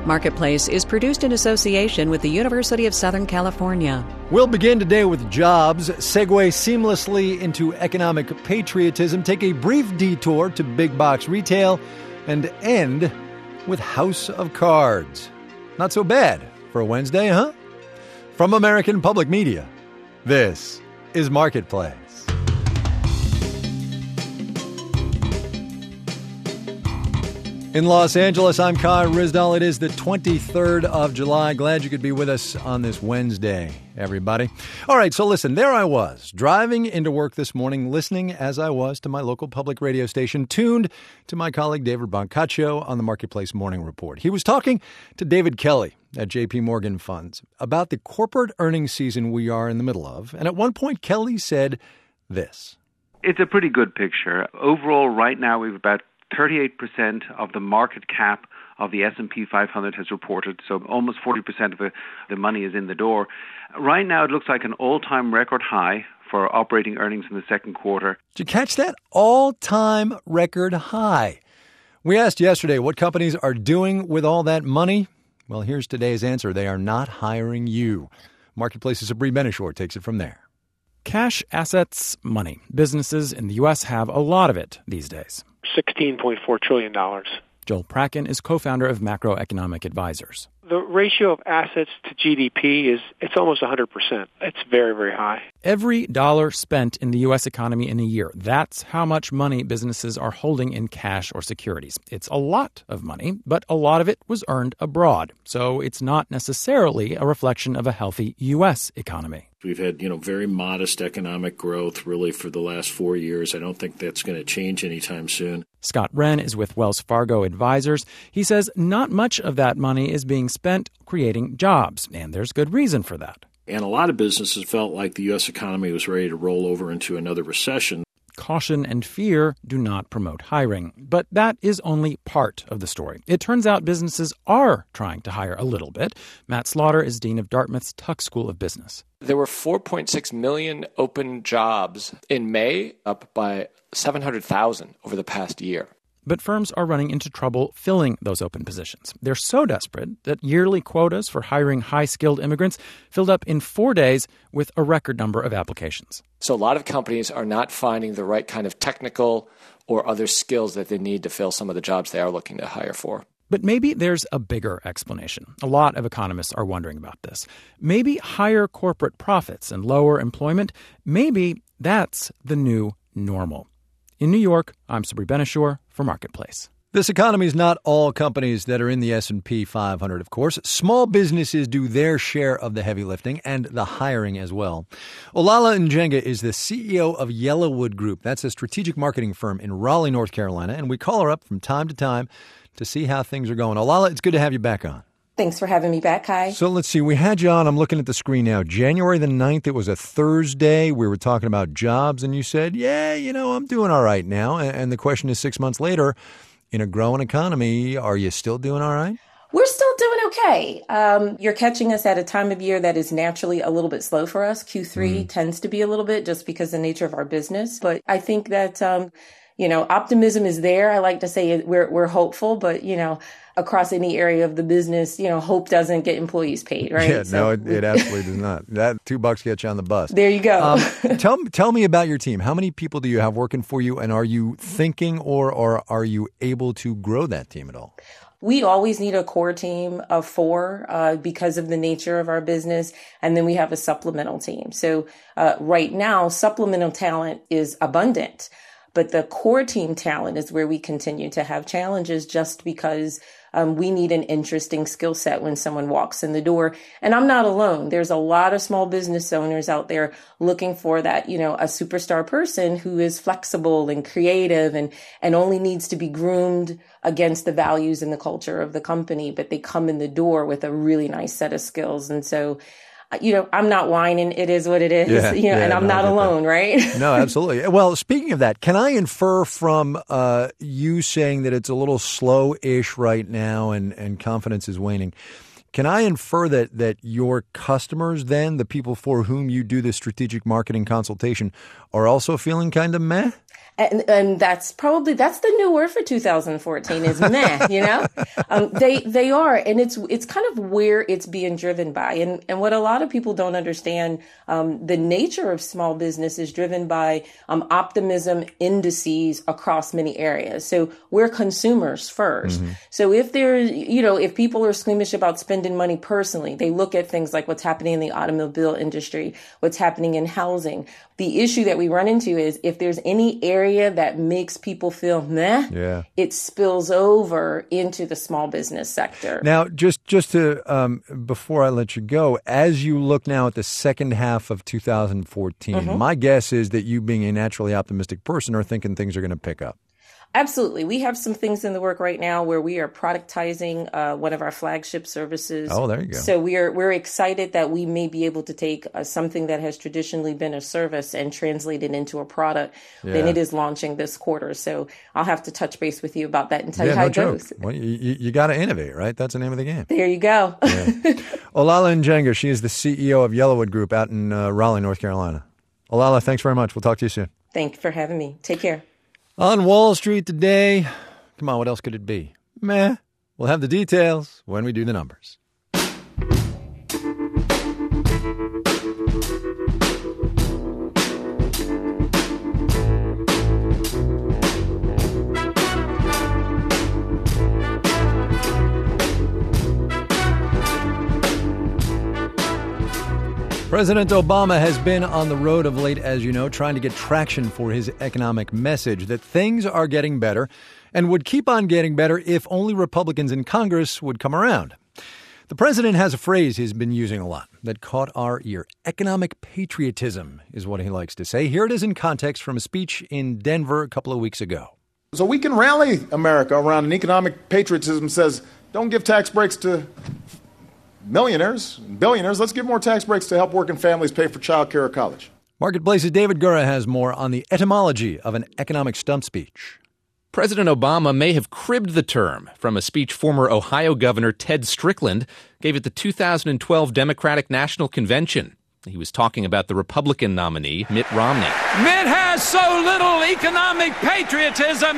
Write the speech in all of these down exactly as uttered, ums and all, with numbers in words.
Marketplace is produced in association with the University of Southern California. We'll begin today with jobs, segue seamlessly into economic patriotism, take a brief detour to big box retail, and end with House of Cards. Not so bad for a Wednesday, huh? From American Public Media, this is Marketplace. In Los Angeles, I'm Kai Ryssdal. It is the twenty-third of July. Glad you could be with us on this Wednesday, everybody. All right, so listen, there I was, driving into work this morning, listening as I was to my local public radio station, tuned to my colleague David Brancaccio on the Marketplace Morning Report. He was talking to David Kelly at J P Morgan Funds about the corporate earnings season we are in the middle of. And at one point, Kelly said this. It's a pretty good picture. Overall, right now, we have about thirty-eight percent of the market cap of the S and P five hundred has reported, so almost forty percent of the, the money is in the door. Right now, it looks like an all-time record high for operating earnings in the second quarter. Did you catch that? All-time record high. We asked yesterday what companies are doing with all that money. Well, here's today's answer. They are not hiring you. Marketplace's Sabri Benishore takes it from there. Cash, assets, money. Businesses in the U S have a lot of it these days. sixteen point four trillion dollars. Joel Prakken is co-founder of Macroeconomic Advisors. The ratio of assets to G D P is it's almost one hundred percent. It's very, very high. Every dollar spent in the U S economy in a year, that's how much money businesses are holding in cash or securities. It's a lot of money, but a lot of it was earned abroad. So it's not necessarily a reflection of a healthy U S economy. We've had, you know, very modest economic growth really for the last four years. I don't think that's going to change anytime soon. Scott Wren is with Wells Fargo Advisors. He says not much of that money is being spent creating jobs, and there's good reason for that. And a lot of businesses felt like the U S economy was ready to roll over into another recession. Caution and fear do not promote hiring. But that is only part of the story. It turns out businesses are trying to hire a little bit. Matt Slaughter is dean of Dartmouth's Tuck School of Business. There were four point six million open jobs in May, up by seven hundred thousand over the past year. But firms are running into trouble filling those open positions. They're so desperate that yearly quotas for hiring high-skilled immigrants filled up in four days with a record number of applications. So a lot of companies are not finding the right kind of technical or other skills that they need to fill some of the jobs they are looking to hire for. But maybe there's a bigger explanation. A lot of economists are wondering about this. Maybe higher corporate profits and lower employment, maybe that's the new normal. In New York, I'm Sabri Benishore for Marketplace. This economy is not all companies that are in the S and P five hundred, of course. Small businesses do their share of the heavy lifting and the hiring as well. Olala Njenga is the C E O of Yellowwood Group. That's a strategic marketing firm in Raleigh, North Carolina, and we call her up from time to time to see how things are going. Olala, it's good to have you back on. Thanks for having me back, Kai. So let's see. We had you on. I'm looking at the screen now. January the ninth, it was a Thursday. We were talking about jobs, and you said, yeah, you know, I'm doing all right now. And the question is, six months later, in a growing economy, are you still doing all right? We're still doing okay. Um, you're catching us at a time of year that is naturally a little bit slow for us. Q three mm. tends to be a little bit just because of the nature of our business. But I think that, um, you know, optimism is there. I like to say we're we're hopeful, but, you know, across any area of the business, you know, hope doesn't get employees paid, right? Yeah, so, no, it, it absolutely does not. That two bucks gets you on the bus. There you go. um, tell, tell me about your team. How many people do you have working for you, and are you thinking or, or are you able to grow that team at all? We always need a core team of four uh, because of the nature of our business. And then we have a supplemental team. So uh, right now, supplemental talent is abundant. But the core team talent is where we continue to have challenges just because um, we need an interesting skill set when someone walks in the door. And I'm not alone. There's a lot of small business owners out there looking for that, you know, a superstar person who is flexible and creative and, and only needs to be groomed against the values and the culture of the company. But they come in the door with a really nice set of skills. And so you know, I'm not whining. It is what it is, yeah, you know, yeah, and I'm no, not alone, that. right? No, absolutely. Well, speaking of that, can I infer from uh, you saying that it's a little slow-ish right now and, and confidence is waning, can I infer that, that your customers then, the people for whom you do the strategic marketing consultation, are also feeling kind of meh? And, and that's probably, that's the new word for two thousand fourteen is meh, you know? Um, they, they are. And it's, it's kind of where it's being driven by. And, and what a lot of people don't understand, um, the nature of small business is driven by, um, optimism indices across many areas. So we're consumers first. Mm-hmm. So if there's, you know, if people are squeamish about spending money personally, they look at things like what's happening in the automobile industry, what's happening in housing. The issue that we run into is if there's any area that makes people feel meh, yeah. it spills over into the small business sector. Now, just just to um, before I let you go, as you look now at the second half of two thousand fourteen, mm-hmm. my guess is that you, being a naturally optimistic person, are thinking things are going to pick up. Absolutely. We have some things in the work right now where we are productizing uh, one of our flagship services. Oh, there you go. So we are, we're excited that we may be able to take uh, something that has traditionally been a service and translate it into a product. Yeah. Then it is launching this quarter. So I'll have to touch base with you about that and tell yeah, you how no it joke. goes. Well, you, you got to innovate, right? That's the name of the game. There you go. Yeah. Olala Njenga, she is the C E O of Yellowwood Group out in uh, Raleigh, North Carolina. Olala, thanks very much. We'll talk to you soon. Thank you for having me. Take care. On Wall Street today, come on, what else could it be? Meh. We'll have the details when we do the numbers. President Obama has been on the road of late, as you know, trying to get traction for his economic message that things are getting better and would keep on getting better if only Republicans in Congress would come around. The president has a phrase he's been using a lot that caught our ear. Economic patriotism is what he likes to say. Here it is in context from a speech in Denver a couple of weeks ago. So we can rally America around an economic patriotism that says, don't give tax breaks to millionaires, billionaires. Let's give more tax breaks to help working families pay for child care or college. Marketplace's David Gura has more on the etymology of an economic stump speech. President Obama may have cribbed the term from a speech former Ohio Governor Ted Strickland gave at the two thousand twelve Democratic National Convention. He was talking about the Republican nominee, Mitt Romney. Mitt has so little economic patriotism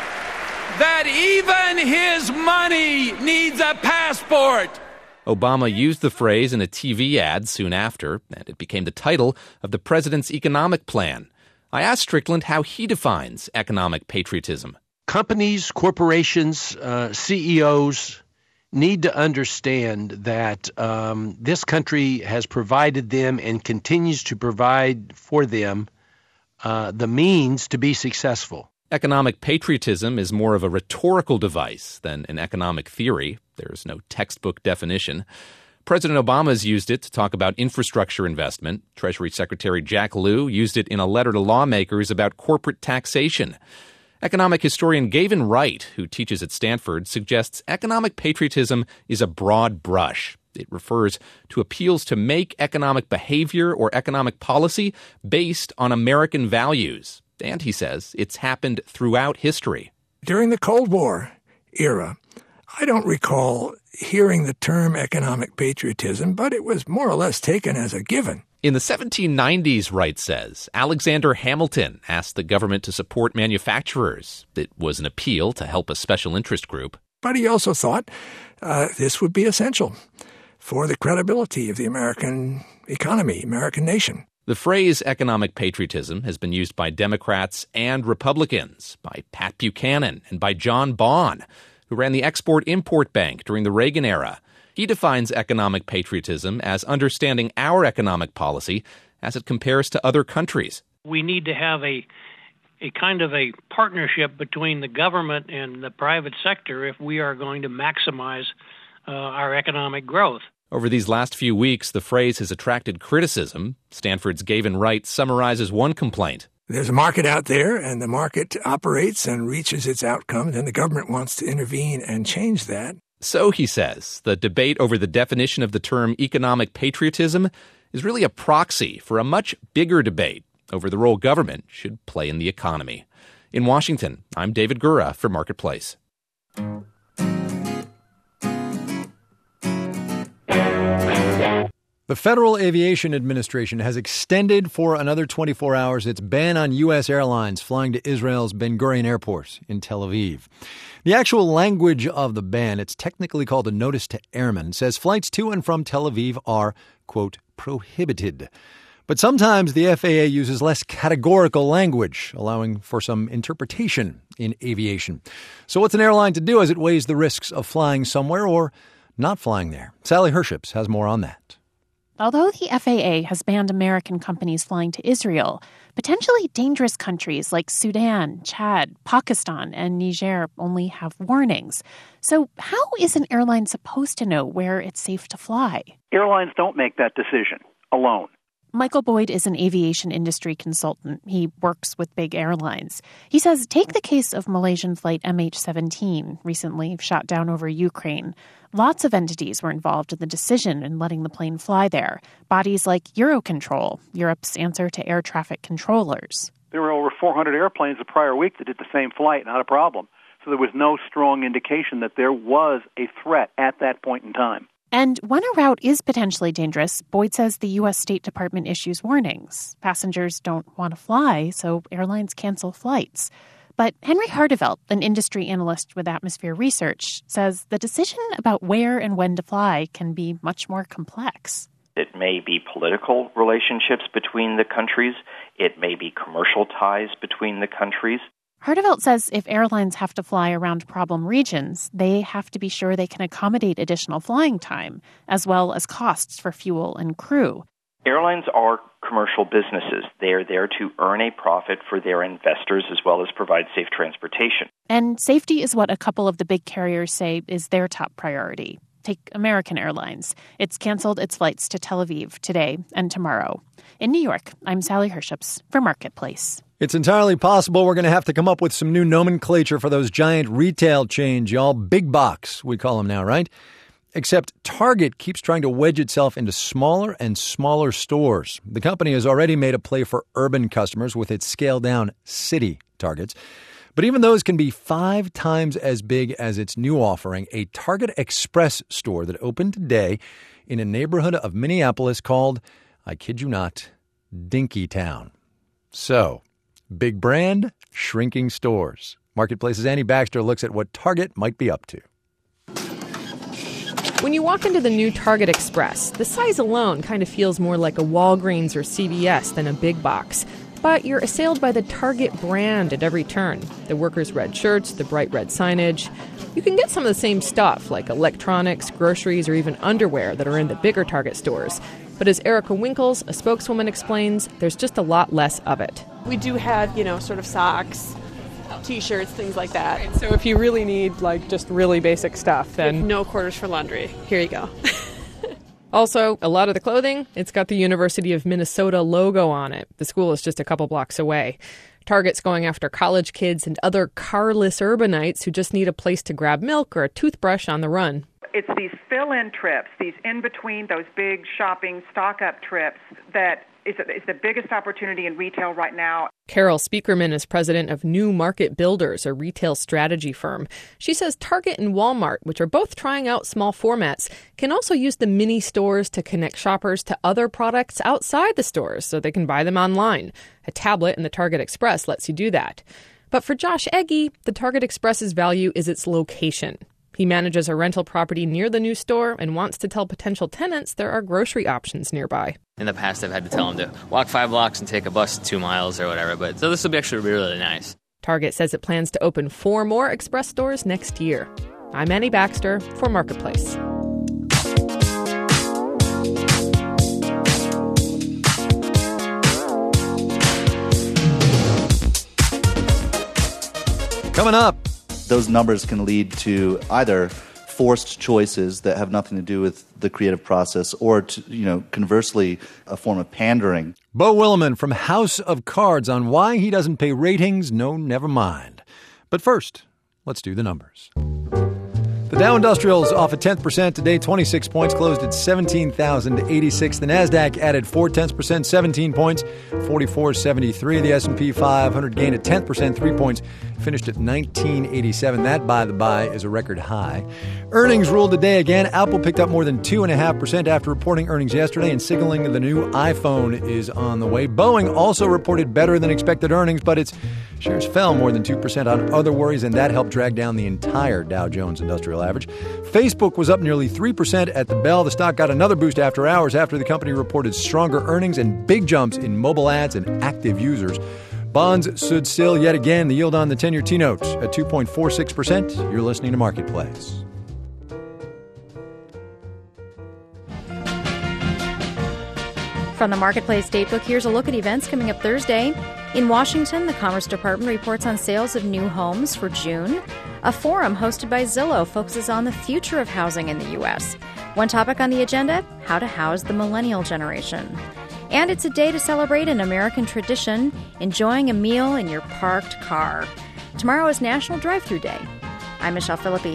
that even his money needs a passport. Obama used the phrase in a T V ad soon after, and it became the title of the president's economic plan. I asked Strickland how he defines economic patriotism. Companies, corporations, uh, C E Os need to understand that um, this country has provided them and continues to provide for them uh, the means to be successful. Economic patriotism is more of a rhetorical device than an economic theory. There's no textbook definition. President Obama has used it to talk about infrastructure investment. Treasury Secretary Jack Lew used it in a letter to lawmakers about corporate taxation. Economic historian Gavin Wright, who teaches at Stanford, suggests economic patriotism is a broad brush. It refers to appeals to make economic behavior or economic policy based on American values. And he says it's happened throughout history. During the Cold War era, I don't recall hearing the term economic patriotism, but it was more or less taken as a given. In the seventeen nineties, Wright says, Alexander Hamilton asked the government to support manufacturers. It was an appeal to help a special interest group. But he also thought uh, this would be essential for the credibility of the American economy, American nation. The phrase economic patriotism has been used by Democrats and Republicans, by Pat Buchanan and by John Bond, who ran the Export-Import Bank during the Reagan era. He defines economic patriotism as understanding our economic policy as it compares to other countries. We need to have a a kind of a partnership between the government and the private sector if we are going to maximize uh, our economic growth. Over these last few weeks, the phrase has attracted criticism. Stanford's Gavin Wright summarizes one complaint. There's a market out there, and the market operates and reaches its outcome, and the government wants to intervene and change that. So, he says, the debate over the definition of the term economic patriotism is really a proxy for a much bigger debate over the role government should play in the economy. In Washington, I'm David Gura for Marketplace. The Federal Aviation Administration has extended for another twenty-four hours its ban on U S airlines flying to Israel's Ben Gurion Airport in Tel Aviv. The actual language of the ban, it's technically called a notice to airmen, says flights to and from Tel Aviv are, quote, prohibited. But sometimes the F A A uses less categorical language, allowing for some interpretation in aviation. So what's an airline to do as it weighs the risks of flying somewhere or not flying there? Sally Herships has more on that. Although the F A A has banned American companies flying to Israel, potentially dangerous countries like Sudan, Chad, Pakistan, and Niger only have warnings. So how is an airline supposed to know where it's safe to fly? Airlines don't make that decision alone. Michael Boyd is an aviation industry consultant. He works with big airlines. He says, take the case of Malaysian flight M H seventeen, recently shot down over Ukraine. Lots of entities were involved in the decision in letting the plane fly there. Bodies like Eurocontrol, Europe's answer to air traffic controllers. There were over four hundred airplanes the prior week that did the same flight, not a problem. So there was no strong indication that there was a threat at that point in time. And when a route is potentially dangerous, Boyd says the U S State Department issues warnings. Passengers don't want to fly, so airlines cancel flights. But Henry Hardevelt, an industry analyst with Atmosphere Research, says the decision about where and when to fly can be much more complex. It may be political relationships between the countries. It may be commercial ties between the countries. Hardevelt says if airlines have to fly around problem regions, they have to be sure they can accommodate additional flying time, as well as costs for fuel and crew. Airlines are commercial businesses. They are there to earn a profit for their investors as well as provide safe transportation. And safety is what a couple of the big carriers say is their top priority. Take American Airlines. It's canceled its flights to Tel Aviv today and tomorrow. In New York, I'm Sally Herships for Marketplace. It's entirely possible we're going to have to come up with some new nomenclature for those giant retail chains, y'all. Big box, we call them now, right? Except Target keeps trying to wedge itself into smaller and smaller stores. The company has already made a play for urban customers with its scaled-down city Targets. But even those can be five times as big as its new offering, a Target Express store that opened today in a neighborhood of Minneapolis called, I kid you not, Dinkytown. So, big brand, shrinking stores. Marketplace's Annie Baxter looks at what Target might be up to. When you walk into the new Target Express, the size alone kind of feels more like a Walgreens or C V S than a big box. But you're assailed by the Target brand at every turn. The workers' red shirts, the bright red signage. You can get some of the same stuff, like electronics, groceries, or even underwear that are in the bigger Target stores. But as Erica Winkles, a spokeswoman, explains, there's just a lot less of it. We do have, you know, sort of socks, T-shirts, things like that. Right, so if you really need, like, just really basic stuff, then... No quarters for laundry. Here you go. Also, a lot of the clothing, it's got the University of Minnesota logo on it. The school is just a couple blocks away. Target's going after college kids and other carless urbanites who just need a place to grab milk or a toothbrush on the run. It's these fill-in trips, these in-between, those big shopping stock-up trips that is is the biggest opportunity in retail right now. Carol Speakerman is president of New Market Builders, a retail strategy firm. She says Target and Walmart, which are both trying out small formats, can also use the mini stores to connect shoppers to other products outside the stores so they can buy them online. A tablet in the Target Express lets you do that. But for Josh Egge, the Target Express's value is its location. He manages a rental property near the new store and wants to tell potential tenants there are grocery options nearby. In the past, I've had to tell them to walk five blocks and take a bus two miles or whatever, but so this will be actually be really nice. Target says it plans to open four more Express stores next year. I'm Annie Baxter for Marketplace. Coming up. Those numbers can lead to either forced choices that have nothing to do with the creative process or, to, you know, conversely, a form of pandering. Beau Willimon from House of Cards on why he doesn't pay ratings. No, never mind. But first, let's do the numbers. The Dow Industrials off a tenth percent today, twenty-six points, closed at seventeen thousand eighty-six. The Nasdaq added four tenths percent, seventeen points, forty-four seventy-three. The S and P five hundred gained a tenth percent, three points, finished at nineteen eighty-seven. That, by the by, is a record high. Earnings ruled today again. Apple picked up more than two point five percent after reporting earnings yesterday and signaling the new iPhone is on the way. Boeing also reported better than expected earnings, but its shares fell more than two percent on other worries, and that helped drag down the entire Dow Jones Industrial Average. Facebook was up nearly three percent at the bell. The stock got another boost after hours after the company reported stronger earnings and big jumps in mobile ads and active users. Bonds stood still yet again. The yield on the ten-year T-note at two point four six percent. You're listening to Marketplace. From the Marketplace Datebook, here's a look at events coming up Thursday. In Washington, the Commerce Department reports on sales of new homes for June. A forum hosted by Zillow focuses on the future of housing in the U S. One topic on the agenda, how to house the millennial generation. And it's a day to celebrate an American tradition, enjoying a meal in your parked car. Tomorrow is National Drive-Thru Day. I'm Michelle Philippi.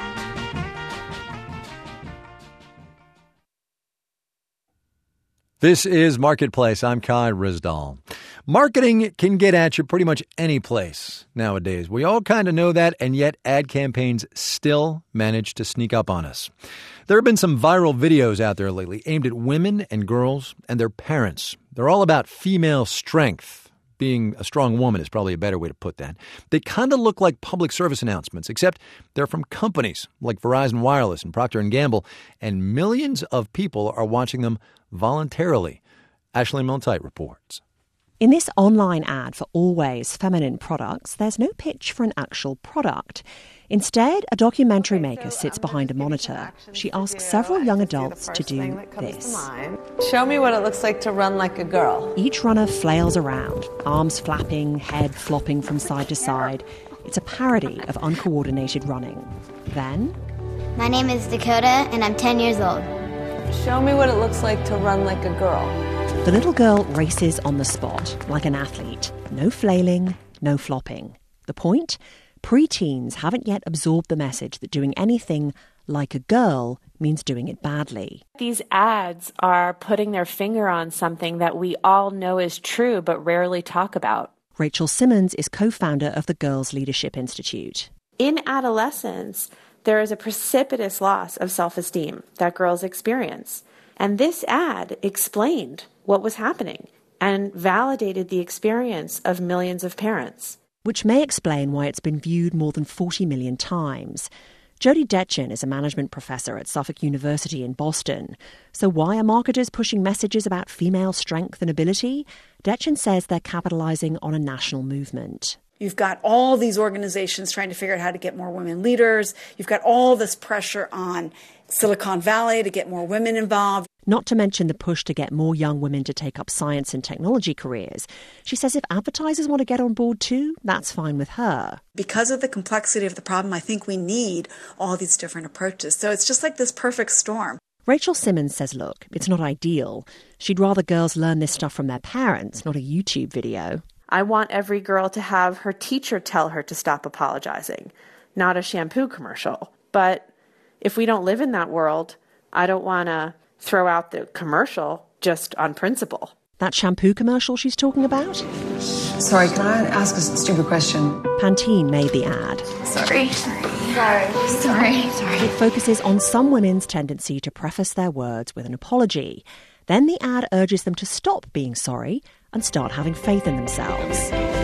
This is Marketplace. I'm Kai Rizdal. Marketing can get at you pretty much any place nowadays. We all kind of know that, and yet ad campaigns still manage to sneak up on us. There have been some viral videos out there lately aimed at women and girls and their parents. They're all about female strength. Being a strong woman is probably a better way to put that. They kind of look like public service announcements, except they're from companies like Verizon Wireless and Procter and Gamble, and millions of people are watching them voluntarily. Ashley Milne-Tyte reports. In this online ad for Always feminine products, there's no pitch for an actual product. Instead, a documentary maker sits behind a monitor. She asks several young adults to do this. Show me what it looks like to run like a girl. Each runner flails around, arms flapping, head flopping from side to side. It's a parody of uncoordinated running. Then... My name is Dakota, and I'm ten years old. Show me what it looks like to run like a girl. The little girl races on the spot, like an athlete. No flailing, no flopping. The point? Preteens haven't yet absorbed the message that doing anything like a girl means doing it badly. These ads are putting their finger on something that we all know is true but rarely talk about. Rachel Simmons is co-founder of the Girls Leadership Institute. In adolescence, there is a precipitous loss of self-esteem that girls experience. And this ad explained what was happening and validated the experience of millions of parents. Which may explain why it's been viewed more than forty million times. Jody Detchen is a management professor at Suffolk University in Boston. So why are marketers pushing messages about female strength and ability? Detchen says they're capitalizing on a national movement. You've got all these organizations trying to figure out how to get more women leaders. You've got all this pressure on Silicon Valley to get more women involved. Not to mention the push to get more young women to take up science and technology careers. She says if advertisers want to get on board too, that's fine with her. Because of the complexity of the problem, I think we need all these different approaches. So it's just like this perfect storm. Rachel Simmons says, look, it's not ideal. She'd rather girls learn this stuff from their parents, not a YouTube video. I want every girl to have her teacher tell her to stop apologizing, not a shampoo commercial. But if we don't live in that world, I don't want to throw out the commercial just on principle. That shampoo commercial she's talking about? Sorry, can I ask a stupid question? Pantene made the ad. Sorry. Sorry. Sorry. Sorry. It focuses on some women's tendency to preface their words with an apology. Then the ad urges them to stop being sorry and start having faith in themselves.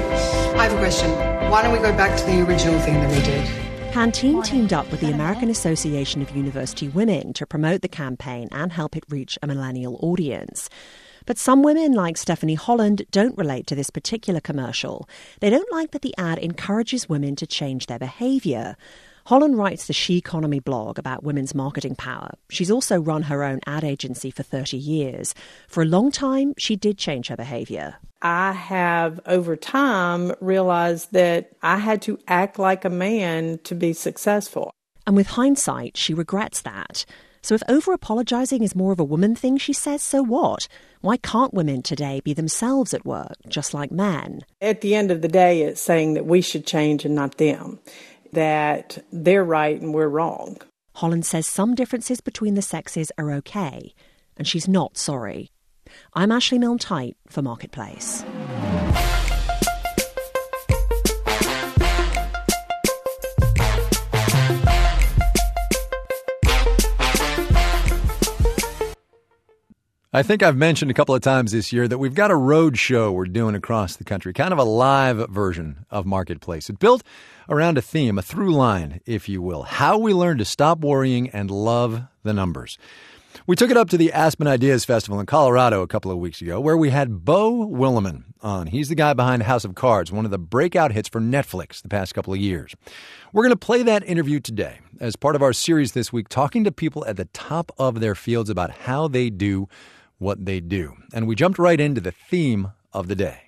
I have a question. Why don't we go back to the original thing that we did? Pantene teamed up with the American Association of University Women to promote the campaign and help it reach a millennial audience. But some women, like Stephanie Holland, don't relate to this particular commercial. They don't like that the ad encourages women to change their behaviour. Holland writes the She Economy blog about women's marketing power. She's also run her own ad agency for thirty years. For a long time, she did change her behaviour. I have, over time, realized that I had to act like a man to be successful. And with hindsight, she regrets that. So if over-apologising is more of a woman thing, she says, so what? Why can't women today be themselves at work, just like men? At the end of the day, it's saying that we should change and not them. that they're right and we're wrong. Holland says some differences between the sexes are okay, and she's not sorry. I'm Ashley Milne-Tyte for Marketplace. I think I've mentioned a couple of times this year that we've got a road show we're doing across the country, kind of a live version of Marketplace. It's built around a theme, a through line, if you will, how we learn to stop worrying and love the numbers. We took it up to the Aspen Ideas Festival in Colorado a couple of weeks ago, where we had Beau Willimon on. He's the guy behind House of Cards, one of the breakout hits for Netflix the past couple of years. We're going to play that interview today as part of our series this week, talking to people at the top of their fields about how they do what they do. And we jumped right into the theme of the day.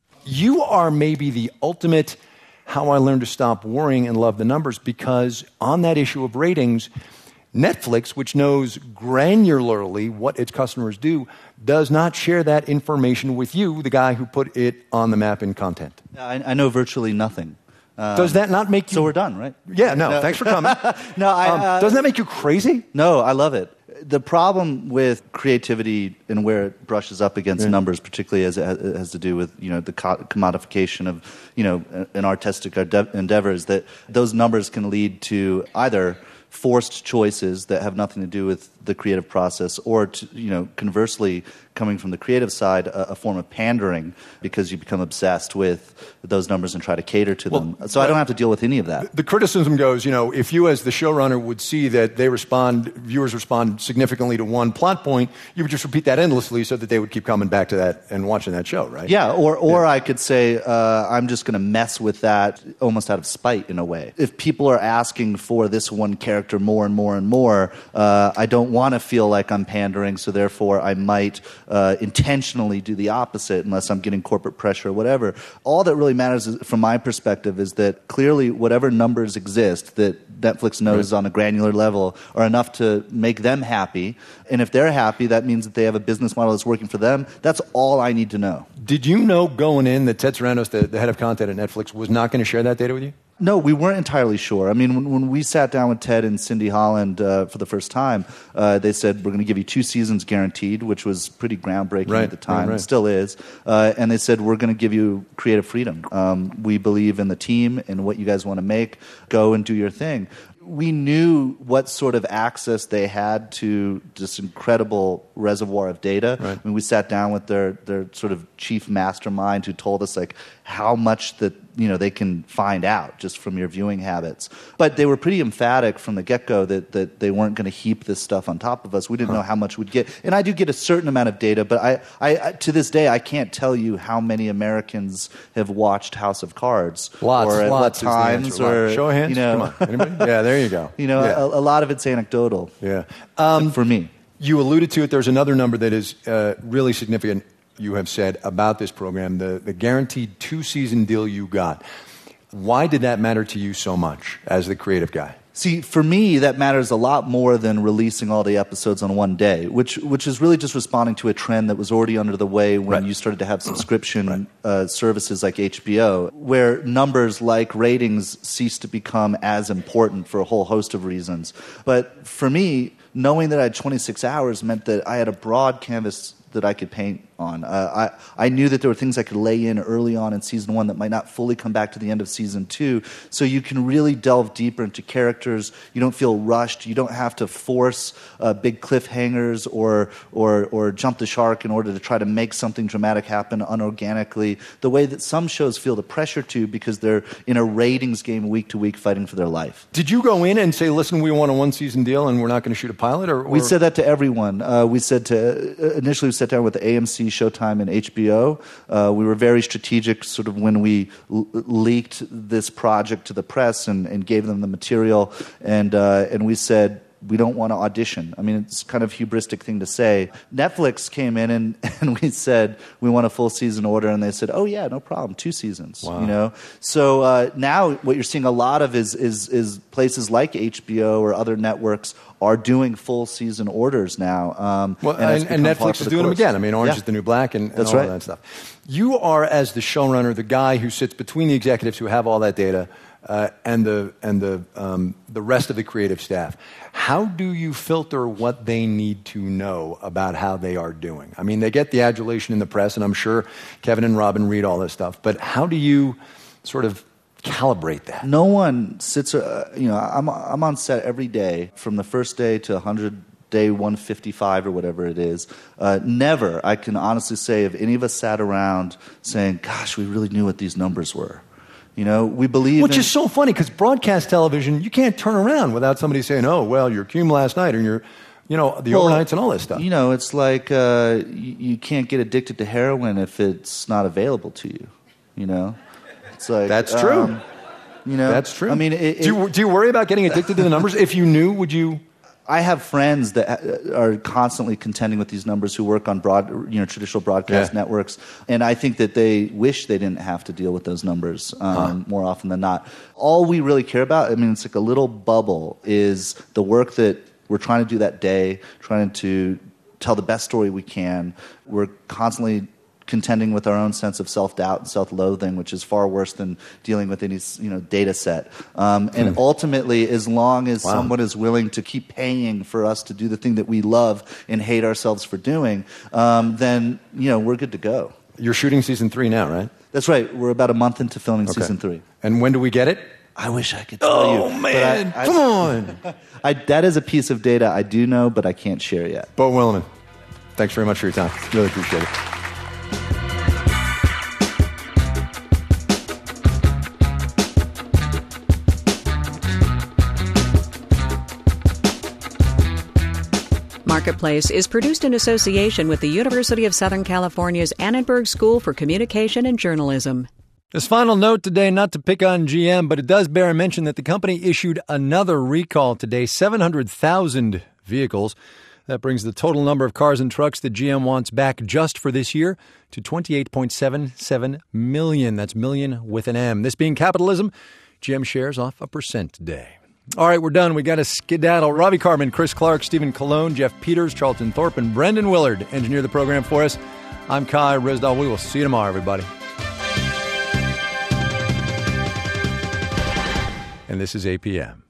You are maybe the ultimate how I learned to stop worrying and love the numbers, because on that issue of ratings, Netflix, which knows granularly what its customers do, does not share that information with you, the guy who put it on the map in content. I, I know virtually nothing. Um, does that not make you... So we're done, right? Yeah, no, no. Thanks for coming. no, I, um, uh, doesn't that make you crazy? No, I love it. The problem with creativity and where it brushes up against yeah. numbers, particularly as it has to do with, you know, the commodification of, you know, an artistic endeavor, is that those numbers can lead to either forced choices that have nothing to do with the creative process, or, to, you know, conversely, coming from the creative side, a, a form of pandering, because you become obsessed with those numbers and try to cater to well, them. So I don't have to deal with any of that. The criticism goes, you know, if you as the showrunner would see that they respond, viewers respond significantly to one plot point, you would just repeat that endlessly so that they would keep coming back to that and watching that show, right? Yeah, or, or yeah. I could say, uh, I'm just going to mess with that almost out of spite in a way. If people are asking for this one character more and more and more, uh, I don't want to feel like I'm pandering, so therefore I might uh, intentionally do the opposite unless I'm getting corporate pressure or whatever. All that really matters is, from my perspective, is that clearly whatever numbers exist that Netflix knows right. on a granular level are enough to make them happy. And if they're happy, that means that they have a business model that's working for them. That's all I need to know. Did you know going in that Ted Sarandos, the, the head of content at Netflix, was not going to share that data with you? No, we weren't entirely sure. I mean, when, when we sat down with Ted and Cindy Holland uh, for the first time, uh, they said, we're going to give you two seasons guaranteed, which was pretty groundbreaking right, at the time. right, right. It still is. Uh, and they said, we're going to give you creative freedom. Um, we believe in the team and what you guys want to make. Go and do your thing. We knew what sort of access they had to this incredible reservoir of data. Right. I mean, we sat down with their, their sort of chief mastermind who told us like how much that, you know, they can find out just from your viewing habits. But they were pretty emphatic from the get-go that, that they weren't going to heap this stuff on top of us. We didn't huh. know how much we'd get. And I do get a certain amount of data, but I, I, I to this day, I can't tell you how many Americans have watched House of Cards. Lots, or at lots what times. Or, show of hands. You know, come on. Anybody? Yeah, there you go. You know, yeah. a, a lot of it's anecdotal. Yeah. Um, for me. You alluded to it. There's another number that is uh, really significant, you have said, about this program, the, the guaranteed two-season deal you got. Why did that matter to you so much as the creative guy? See, for me, that matters a lot more than releasing all the episodes on one day, which which is really just responding to a trend that was already under the way when right. you started to have subscription right. uh, services like H B O, where numbers like ratings cease to become as important for a whole host of reasons. But for me, knowing that I had twenty-six hours meant that I had a broad canvas that I could paint on. Uh, I, I knew that there were things I could lay in early on in season one that might not fully come back to the end of season two. So you can really delve deeper into characters. You don't feel rushed. You don't have to force uh, big cliffhangers or, or, or jump the shark in order to try to make something dramatic happen unorganically, the way that some shows feel the pressure to because they're in a ratings game week to week fighting for their life. Did you go in and say, listen, we want a one-season deal and we're not going to shoot a pilot? Or, or? We said that to everyone. Uh, we said to, initially we sat down with the A M C, Showtime, and H B O. Uh, we were very strategic sort of when we l- leaked this project to the press and, and gave them the material. And, uh, and we said, we don't want to audition. I mean, it's kind of a hubristic thing to say. Netflix came in and, and we said, we want a full season order. And they said, oh, yeah, no problem, two seasons. Wow. You know. So uh, now what you're seeing a lot of is, is, is places like H B O or other networks are doing full season orders now. Um, well, and, and, and Netflix is doing them again. I mean, Orange yeah. is the New Black and, and That's all right. of that stuff. You are, as the showrunner, the guy who sits between the executives who have all that data uh, and the and the um, the rest of the creative staff. How do you filter what they need to know about how they are doing? I mean, they get the adulation in the press, and I'm sure Kevin and Robin read all this stuff. But how do you sort of calibrate that? No one sits. Uh, you know, I'm I'm on set every day from the first day to one hundred. Day one fifty-five or whatever it is. Uh, never, I can honestly say, if any of us sat around saying, gosh, we really knew what these numbers were. You know, we believe Which in, is so funny, because broadcast television, you can't turn around without somebody saying, oh, well, your cum last night, or your, you know, the well, overnights and all this stuff. You know, it's like uh, you, you can't get addicted to heroin if it's not available to you. You know? It's like... That's true. Um, you know? That's true. I mean, it, do, you, it, do you worry about getting addicted to the numbers? If you knew, would you... I have friends that are constantly contending with these numbers who work on broad, you know, traditional broadcast yeah. networks, and I think that they wish they didn't have to deal with those numbers um, huh. more often than not. All we really care about, I mean, it's like a little bubble, is the work that we're trying to do that day, trying to tell the best story we can. We're constantly contending with our own sense of self-doubt and self-loathing, which is far worse than dealing with any, you know, data set. Um, and hmm. ultimately, as long as wow. someone is willing to keep paying for us to do the thing that we love and hate ourselves for doing, um, then, you know, we're good to go. You're shooting season three now, right? That's right. We're about a month into filming okay. season three. And when do we get it? I wish I could tell oh, you. Oh, man. I, I, Come on. I, that is a piece of data I do know, but I can't share yet. Bo Willimon, thanks very much for your time. Really appreciate it. Marketplace is produced in association with the University of Southern California's Annenberg School for Communication and Journalism. This final note today, not to pick on G M, but it does bear mention that the company issued another recall today, seven hundred thousand vehicles. That brings the total number of cars and trucks that G M wants back just for this year to twenty-eight point seven seven million. That's million with an M. This being capitalism, G M shares off a percent today. All right, we're done. We got to skedaddle. Ravi Carmen, Chris Clark, Stephen Colon, Jeff Peters, Charlton Thorpe, and Brendan Willard engineer the program for us. I'm Kai Ryssdal. We will see you tomorrow, everybody. And this is A P M.